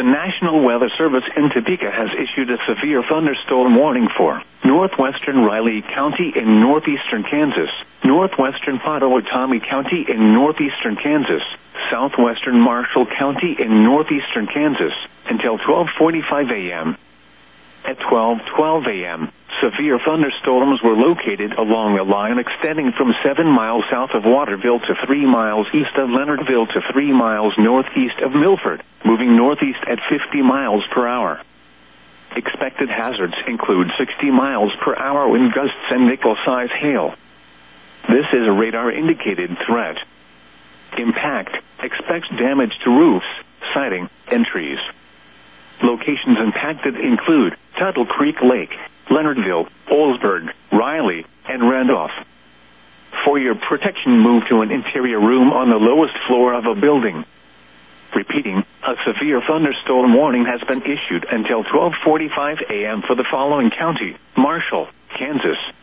National Weather Service in Topeka has issued a severe thunderstorm warning for northwestern Riley County in northeastern Kansas, northwestern Pottawatomie County in northeastern Kansas, southwestern Marshall County in northeastern Kansas, until 12:45 a.m. At 12:12 a.m., severe thunderstorms were located along a line extending from 7 miles south of Waterville to 3 miles east of Leonardville to 3 miles northeast of Milford, moving northeast at 50 miles per hour. Expected hazards include 60 miles per hour wind gusts and nickel-size hail. This is a radar-indicated threat. Impact: expects damage to roofs, siding, and trees. Locations impacted include Tuttle Creek Lake, Leonardville, Olsburg, Riley, and Randolph. For your protection, move to an interior room on the lowest floor of a building. Repeating, a severe thunderstorm warning has been issued until 12:45 a.m. for the following county: Marshall, Kansas,